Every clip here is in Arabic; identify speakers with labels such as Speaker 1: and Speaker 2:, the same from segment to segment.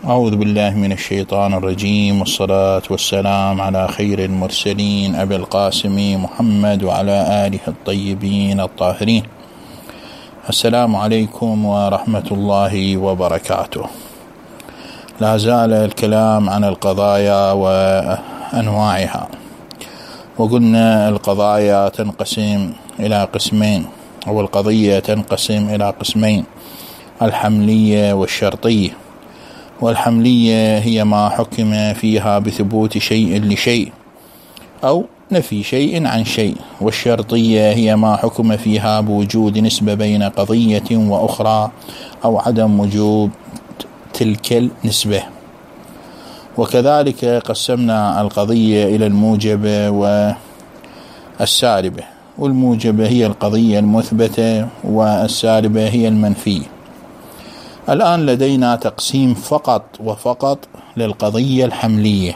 Speaker 1: أعوذ بالله من الشيطان الرجيم، والصلاة والسلام على خير المرسلين أبي القاسم محمد وعلى آله الطيبين الطاهرين. السلام عليكم ورحمة الله وبركاته. لا زال الكلام عن القضايا وأنواعها، وقلنا القضايا تنقسم إلى قسمين، أو القضية تنقسم إلى قسمين: الحملية والشرطية. والحملية هي ما حكم فيها بثبوت شيء لشيء أو نفي شيء عن شيء، والشرطية هي ما حكم فيها بوجود نسبة بين قضية وأخرى أو عدم وجود تلك النسبة. وكذلك قسمنا القضية إلى الموجبة والسالبة، والموجبة هي القضية المثبتة والسالبة هي المنفية. الآن لدينا تقسيم فقط وفقط للقضية الحملية،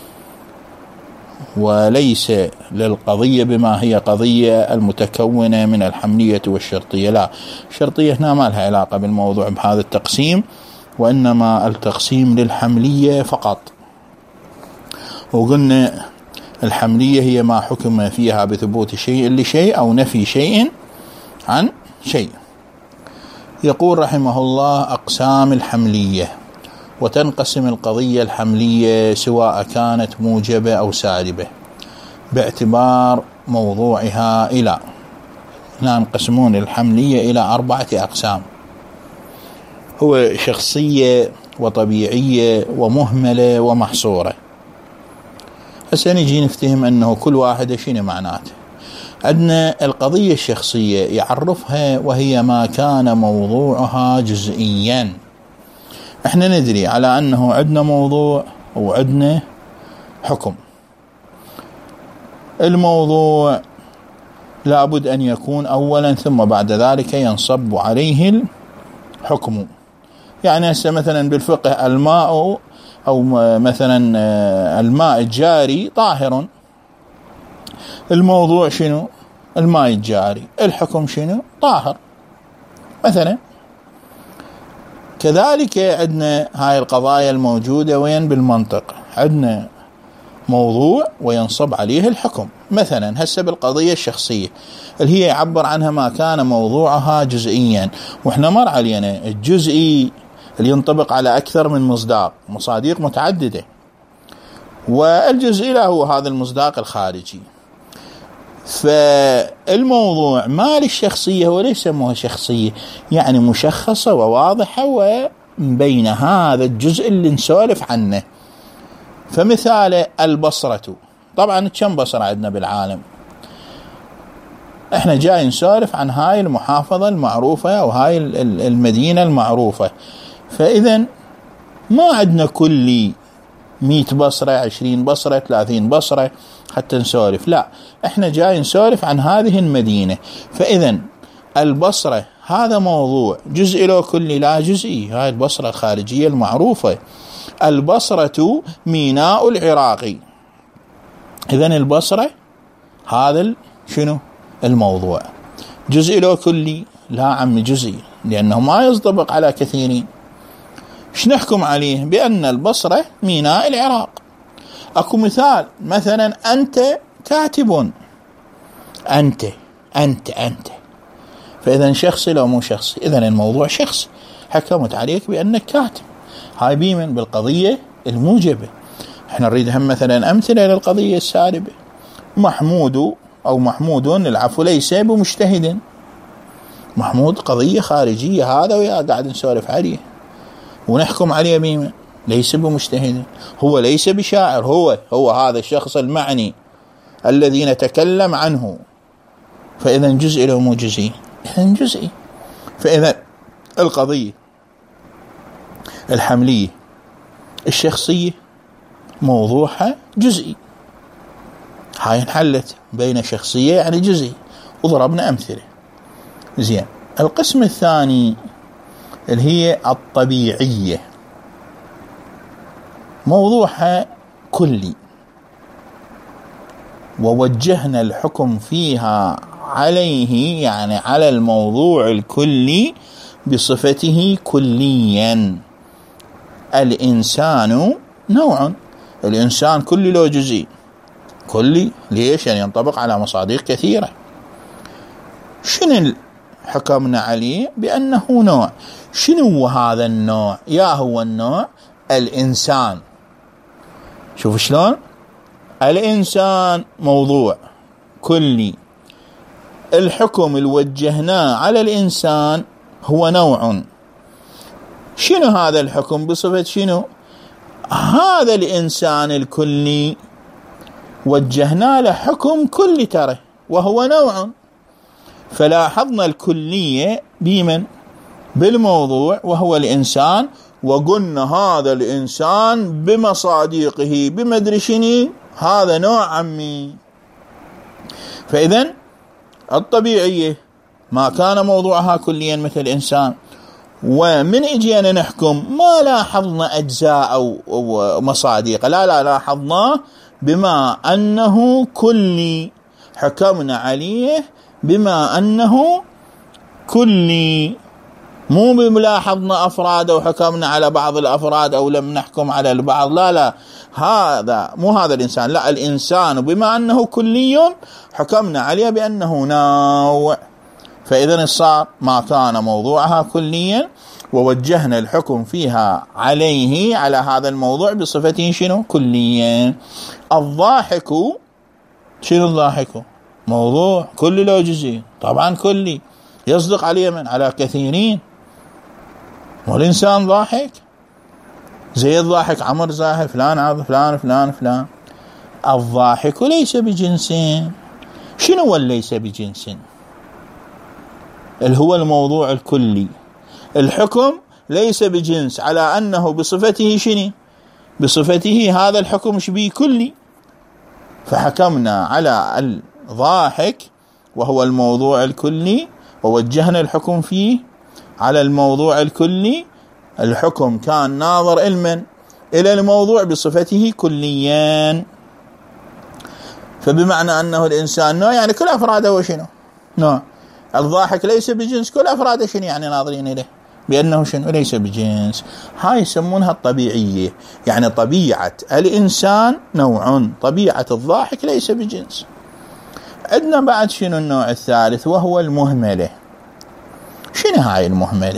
Speaker 1: وليس للقضية بما هي قضية المتكونة من الحملية والشرطية. لا، الشرطية هنا ما لها علاقة بالموضوع بهذا التقسيم، وإنما التقسيم للحملية فقط. وقلنا الحملية هي ما حكم فيها بثبوت شيء لشيء أو نفي شيء عن شيء. يقول رحمه الله: أقسام الحملية. وتنقسم القضية الحملية سواء كانت موجبة أو سالبة باعتبار موضوعها إلى. ينقسمون الحملية إلى 4 أقسام: هو شخصية وطبيعية ومهملة ومحصورة. هسه نجي نفتهم أنه كل واحدة شنو معناته. عندنا القضية الشخصية يعرفها وهي ما كان موضوعها جزئيا. احنا ندري على أنه عندنا موضوع وعندنا حكم. الموضوع لابد أن يكون أولا، ثم بعد ذلك ينصب عليه الحكم. يعني هسه مثلا بالفقه الماء، أو مثلا الماء الجاري طاهر. الموضوع شنو؟ الماء الجاري. الحكم شنو؟ طاهر مثلا. كذلك عندنا هاي القضايا الموجودة وين؟ بالمنطق. عندنا موضوع وينصب عليه الحكم. مثلا هسه بالقضية الشخصية اللي هي يعبر عنها ما كان موضوعها جزئيا، واحنا مر علينا الجزئي اللي ينطبق على أكثر من مصادق متعددة، والجزئي له هو هذا المصداق الخارجي. فالموضوع ما للشخصية هو ليس يسموها شخصية، يعني مشخصة وواضحة وبين هذا الجزء اللي نسولف عنه. فمثال البصرة، طبعا كم بصرة عندنا بالعالم؟ احنا جاي نسولف عن هاي المحافظة المعروفة أو هاي المدينة المعروفة. فإذا ما عندنا كل 100 بصرة 20 بصرة 30 بصرة حتى نسولف، لا، احنا جاي نسولف عن هذه المدينة. فإذا البصرة هذا موضوع جزء له كلي لا جزئي. هاي البصرة الخارجية المعروفة. البصرة ميناء العراقي. إذن البصرة هذا شنو؟ الموضوع جزء له كلي؟ لا عم جزئي، لأنه ما يصدق على كثيرين. ايش نحكم عليه؟ بأن البصرة ميناء العراق. اكو مثال، مثلا أنت كاتب. أنت فإذا شخصي لو مو شخصي؟ إذن الموضوع شخصي، حكمت عليك بأنك كاتب. هاي بيمن بالقضية الموجبة. احنا نريد هم مثلا أمثلة للقضية السالبة. محمود أو محمود العفو ليس بمجتهد. محمود قضية خارجية، هذا ويا قاعد نسولف عليه ونحكم عليه بيمن، ليس بمجتهد. هو ليس بشاعر، هو هذا الشخص المعني الذي نتكلم عنه. فإذا جزء له مو جزئي؟ إذن جزئي. فإذا القضية الحملية الشخصية موضوعها جزئي. هاي انحلت بين شخصية يعني جزئي، وضربنا أمثلة. زين. القسم الثاني اللي هي الطبيعية، موضوعها كلي، ووجهنا الحكم فيها عليه، يعني على الموضوع الكلي بصفته كليا. الإنسان نوع. الإنسان كلي لو جزئي. كلي ليش؟ يعني ينطبق على مصادق كثيرة. شنو حكمنا عليه؟ بأنه نوع. شنو هذا النوع؟ يا هو النوع الإنسان. شوف شلون الإنسان موضوع كلي، الحكم اللي وجهناه على الإنسان هو نوع. شنو هذا الحكم؟ بصفة شنو؟ هذا الإنسان الكلي وجهنا له حكم كلي ترى وهو نوع. فلاحظنا الكلية بمن؟ بالموضوع وهو الإنسان، وقلنا هذا الإنسان بمصادقه بمدري شنو، هذا نوع عمي. فإذن الطبيعية ما كان موضوعها كليا مثل الإنسان، ومن اجينا نحكم ما لاحظنا أجزاء أو مصادق، لا لاحظناه بما أنه كلي، حكمنا عليه بما أنه كلي، مو بملاحظنا أفراد أو حكمنا على بعض الأفراد أو لم نحكم على البعض. لا هذا مو هذا الإنسان، لا الإنسان بما أنه كلي حكمنا عليه بأنه نوع. فإذا صار ما كان موضوعها كليا ووجهنا الحكم فيها عليه على هذا الموضوع بصفته شنو؟ كليا. الضاحك شنو الضاحك؟ موضوع كلي لو جزئي، طبعا كلي يصدق عليه من؟ على كثيرين. والإنسان ضاحك، زيد ضاحك، عمر ضاحك، فلان عض، فلان فلان فلان. الضاحك ليس بجنس. شنو ليس بجنس؟ اللي هو الموضوع الكلي. الحكم ليس بجنس على أنه بصفته شنو؟ بصفته هذا الحكم شبيه كلي. فحكمنا على الضاحك وهو الموضوع الكلي ووجهنا الحكم فيه على الموضوع الكلي. الحكم كان ناظر إلى الموضوع بصفته كليا. فبمعنى أنه الإنسان نوع، يعني كل أفراده هو شنو؟ نوع. الضاحك ليس بجنس، كل أفراده شنو؟ يعني ناظرين إليه بأنه شنو؟ ليس بجنس. هاي يسمونها الطبيعية، يعني طبيعة الإنسان نوع، طبيعة الضاحك ليس بجنس. عندنا بعد شنو النوع الثالث وهو المهملة. شنو هاي المهملة؟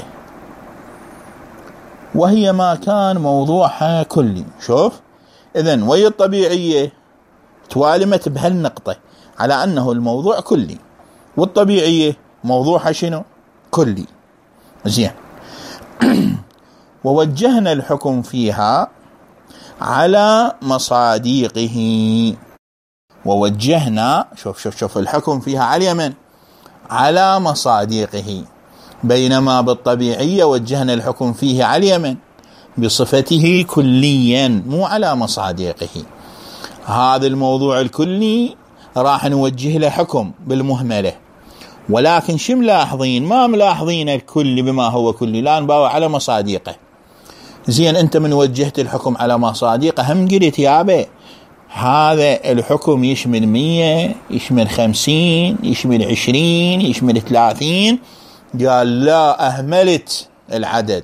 Speaker 1: وهي ما كان موضوعها كلي. شوف إذن وهي الطبيعية توالمت بهالنقطة على أنه الموضوع كلي، والطبيعية موضوعها شنو؟ كلي. زين. ووجهنا الحكم فيها على مصادقه. ووجهنا شوف الحكم فيها على من؟ على مصادقه. بينما بالطبيعية وجهنا الحكم فيه على من؟ بصفته كليا مو على مصادقه. هذا الموضوع الكلي راح نوجه له حكم بالمهملة، ولكن شو ملاحظين؟ ما ملاحظين الكل بما هو كلي، لا نباوع على مصادقه. زين أنت من وجهت الحكم على مصادقه هم قلت يابا هذا الحكم يشمل 100، يشمل 50، يشمل 20، يشمل 30. قال لا، أهملت العدد،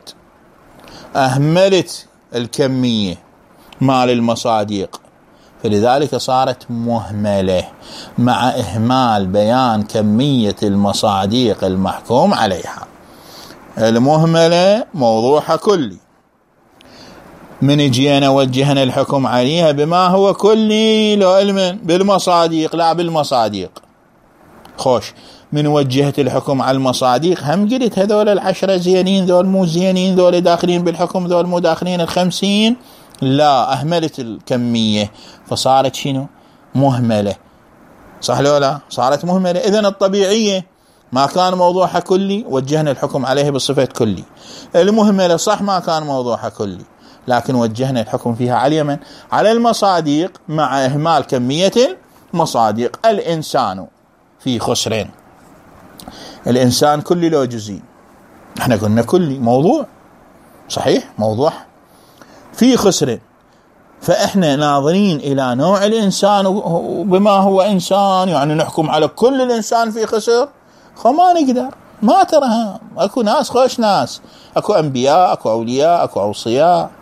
Speaker 1: أهملت الكمية مال المصادق، فلذلك صارت مهملة مع إهمال بيان كمية المصادق المحكوم عليها. المهملة موضوعها كلي، من جينا وجهنا الحكم عليها بما هو كلي لو علما بالمصادق لا بالمصادق. خوش من وجهت الحكم على المصادق هم قلت هذول 10 زينين، ذول مو زينين، ذول داخلين بالحكم، ذول مو داخلين 50. لا، أهملت الكمية فصارت شنو؟ مهملة. صح لو لا؟ صارت مهملة. إذن الطبيعية ما كان موضوعها كلي وجهنا الحكم عليه بصفة كلي. المهملة صح ما كان موضوعها كلي، لكن وجهنا الحكم فيها على من؟ على المصادق مع إهمال كمية المصادق. الإنسان في خسرين. الإنسان كلي لو جزئي، احنا قلنا كلي موضوع صحيح، موضوع في خسر. فإحنا ناظرين إلى نوع الإنسان وبما هو إنسان، يعني نحكم على كل الإنسان في خسر. ما نقدر، ما ترهم. أكو ناس خوش ناس، أكو أنبياء، أكو أولياء، أكو أوصياء.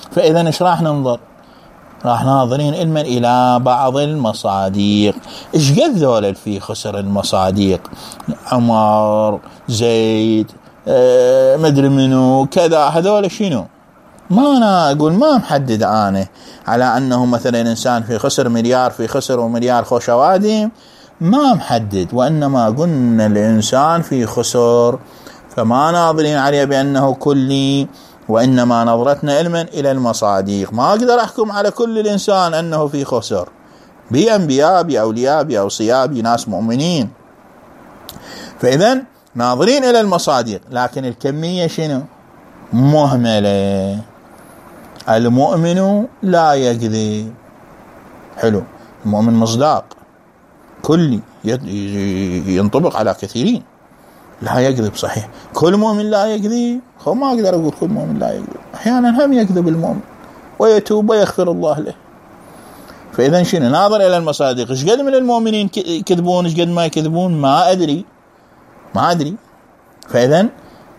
Speaker 1: فإذا إيش راح ننظر؟ راح ناظرين علما إلى بعض المصاديق. إيش قد ذول في خسر المصاديق؟ عمر، زيد، مدري منو كذا، هذول شنو؟ ما أنا أقول ما محدد أنا على أنه مثلا إنسان في خسر مليار، في خسر ومليار خوش أوادم، ما محدد. وإنما قلنا الإنسان في خسر، فما ناظرين عليه بأنه كلي، وإنما نظرتنا علما إلى المصاديق. ما أقدر أحكم على كل الإنسان أنه في خسر، بأنبياء، بأولياء، بأوصياء، بناس مؤمنين. فإذا ناظرين إلى المصاديق، لكن الكمية شنو؟ مهملة. المؤمن لا يكذب. حلو، المؤمن مصداق كلي ينطبق على كثيرين. لا يكذب صحيح، كل مؤمن لا يكذب، ما أقدر أقول كل مؤمن لا يكذب، أحيانا هم يكذب المؤمن ويتوب ويغفر الله له. فإذا شنو؟ ناظر إلى المصادق. إيش قد من المؤمنين يكذبون، إيش قد ما يكذبون، ما أدري. فإذا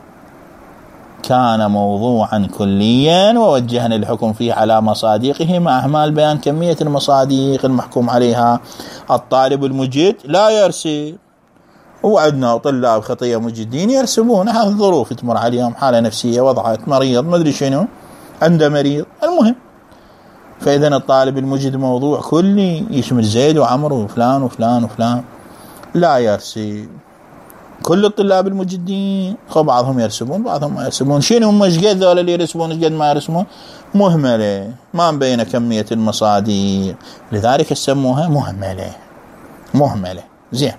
Speaker 1: كان موضوعا كليا، ووجهنا الحكم فيه على مصادقه مع أهمال بيان كمية المصادق المحكوم عليها. الطالب المجد لا يرسم، وعندنا طلاب خطية مجدين يرسمون، هذه الظروف تمر عليهم، حالة نفسية، وضعت مريض، ما أدري شنو، عنده مريض، المهم. فإذا الطالب المجد موضوع كلي يشمل زيد وعمر وفلان وفلان وفلان، لا يرسم. كل الطلاب المجدين بعضهم يرسمون بعضهم ما يرسمون. شنو هم؟ ايش قد ذول اللي يرسمون، ايش قد ما يرسمون؟ مهملة، ما مبينة كمية المصادق، لذلك يسموها مهملة. زين.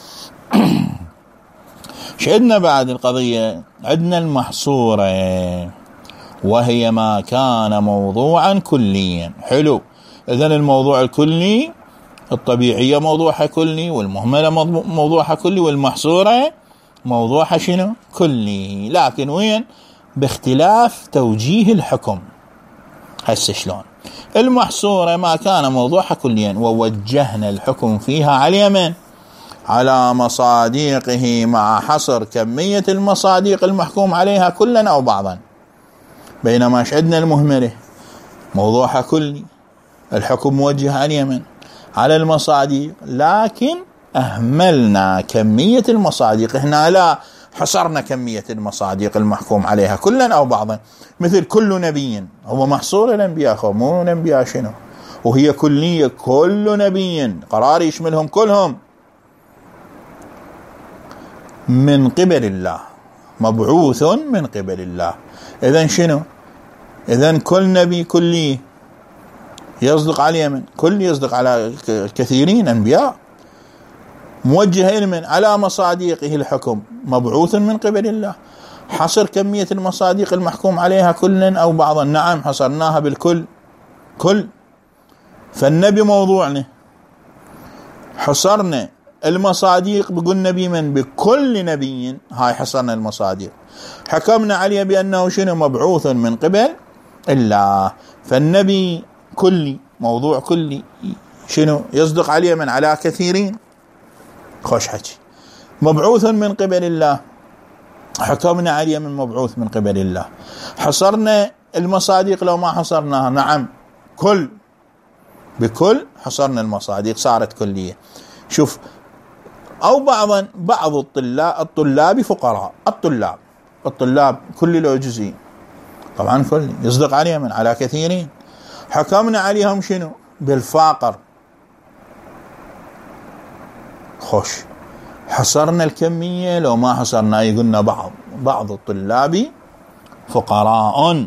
Speaker 1: عندنا بعد القضية، عندنا المحصورة، وهي ما كان موضوعا كليا. حلو. إذن الموضوع الكلي، الطبيعية موضوعها كلي، والمهملة موضوعها كلي، والمحصورة موضوعها شنو؟ كلي. لكن وين؟ باختلاف توجيه الحكم. هسه شلون؟ المحصورة ما كان موضوعها كليا، ووجهنا الحكم فيها على اليمين على مصادقه مع حصر كمية المصادق المحكوم عليها كلا أو بعضا. بينما عندنا المهملة موضوعها كلي، الحكم موجه على اليمين على المصادق، لكن أهملنا كمية المصادق. هنا لا حصرنا كمية المصادق المحكوم عليها كلا أو بعضا، مثل كل نبي. هو محصور الأنبياء، مو الأنبياء شنو، وهي كلية، كل نبي قرار يشملهم كلهم من قبل الله، مبعوث من قبل الله. إذن شنو؟ إذن كل نبي كلي يصدق على اليمن، كل يصدق على كثيرين أنبياء، موجه علما على مصادقه الحكم، مبعوث من قبل الله. حصر كمية المصادق المحكوم عليها كلا أو بعضا، نعم حصرناها بالكل، كل. فالنبي موضوعنا، حصرنا المصادق بقول نبي من بكل نبي، هاي حصرنا المصادق. حكمنا عليه بأنه شنو؟ مبعوث من قبل الله. فالنبي كلي، موضوع كلي، شنو؟ يصدق عليه من على كثيرين، خوش حكي، مبعوث من قبل الله. حكمنا عليه من مبعوث من قبل الله. حصرنا المصادق لو ما حصرناها، نعم كل، بكل حصرنا المصادق، صارت كلية. شوف، أو بعضا، بعض الطلاب فقراء، الطلاب كل لو جزئي، طبعا كل يصدق عليه من على كثيرين. حكمنا عليهم شنو؟ بالفاقر، خوش. حصرنا الكمية لو ما حصرنا، يقولنا بعض الطلاب فقراء.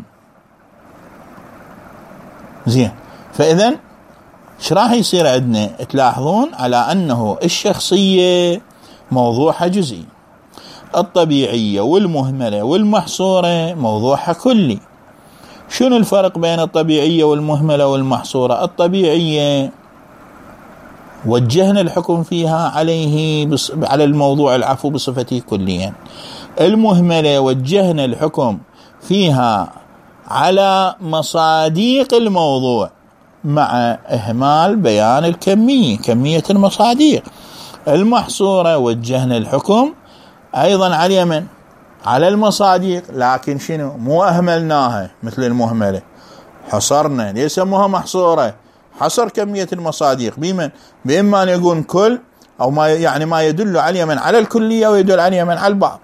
Speaker 1: زين. فإذن ايش راح يصير عندنا؟ تلاحظون على أنه الشخصية موضوعها جزئي، الطبيعية والمهملة والمحصورة موضوعها كلي. شنو الفرق بين الطبيعية والمهملة والمحصورة؟ الطبيعية وجهنا الحكم فيها على الموضوع العفو بصفته كليا. المهملة وجهنا الحكم فيها على مصادق الموضوع مع إهمال بيان كمية المصادق. المحصورة وجهنا الحكم أيضا على اليمن على المصادق، لكن شنو؟ مو أهملناها مثل المهملة، حصرنا، ليس سموها محصورة، حصر كمية المصاديق بمن؟ بإما أن يكون كل، أو ما يعني ما يدل على اليمن على الكلية ويدل على اليمن على البعض.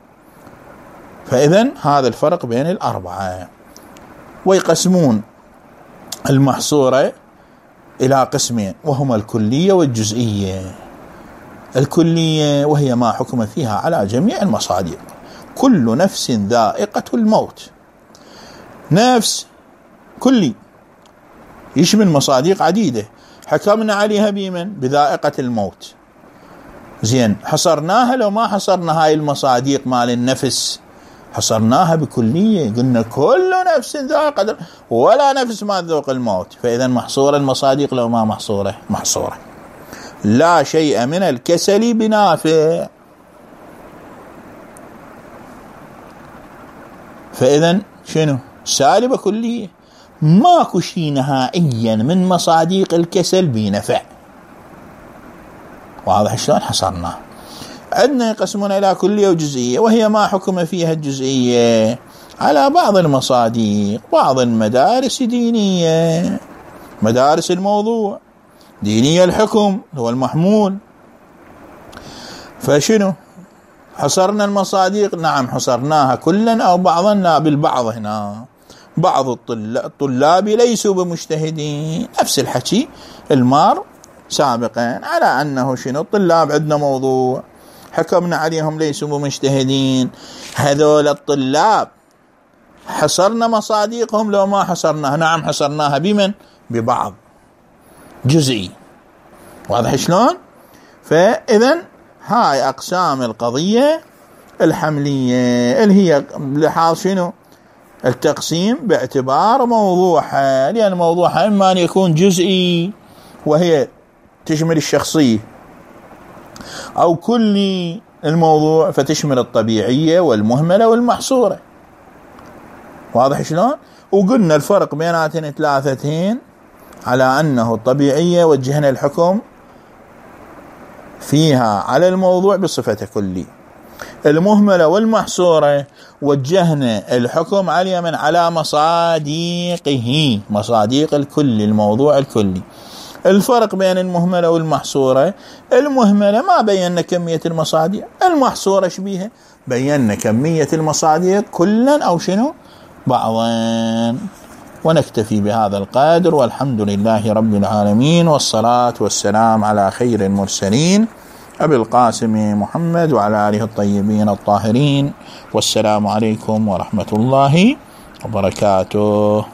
Speaker 1: فإذن هذا الفرق بين الأربعة. ويقسمون المحصورة إلى قسمين، وهما الكلية والجزئية. الكلية وهي ما حكم فيها على جميع المصاديق، كل نفس ذائقة الموت، نفس كلي يشمل مصاديق عديدة حكمنا عليها بمن؟ بذائقة الموت. زين، حصرناها لو ما حصرنا هاي المصاديق مال النفس، حصرناها بكلية، قلنا كل نفس ذائقة، ولا نفس ما ذوق الموت. فإذا محصورة المصاديق لو ما محصورة؟ محصورة. لا شيء من الكسل بنافع. فإذا شنو؟ سالبة كلية، ماكو شيء نهائيا من مصاديق الكسل بنفع. واضح شلون حصرناه؟ عندنا يقسمون إلى كلية وجزئية، وهي ما حكم فيها الجزئية على بعض المصاديق، بعض المدارس دينية، مدارس الموضوع، دينية الحكم هو المحمول. فشنو؟ حصرنا المصاديق؟ نعم حصرناها كلا أو بعضا، لا بالبعض. هنا بعض الطلاب ليسوا بمجتهدين، نفس الحكي المار سابقا على أنه شنو؟ الطلاب عندنا موضوع حكمنا عليهم ليسوا بمجتهدين. هذول الطلاب حصرنا مصاديقهم لو ما حصرناها؟ نعم حصرناها بمن؟ ببعض جزئي. واضح شلون؟ فإذا هاي أقسام القضية الحملية اللي هي لحاظ شنو؟ التقسيم باعتبار موضوعها، لأن موضوعها إما أن يكون جزئي وهي تشمل الشخصية، أو كلي الموضوع فتشمل الطبيعية والمهملة والمحصورة. واضح شلون؟ وقلنا الفرق بيناتن ثلاثتين على أنه الطبيعية وجهنا الحكم فيها على الموضوع بصفة كلي، المهملة والمحصورة وجهنا الحكم على من؟ على مصاديقه، مصاديق الكلي، الموضوع الكلي. الفرق بين المهملة والمحصورة، المهملة ما بينا كمية المصاديق، المحصورة شبيها بينا كمية المصاديق كلا أو شنو؟ بعضا. ونكتفي بهذا القدر، والحمد لله رب العالمين، والصلاة والسلام على خير المرسلين أبي القاسم محمد وعلى آله الطيبين الطاهرين. والسلام عليكم ورحمة الله وبركاته.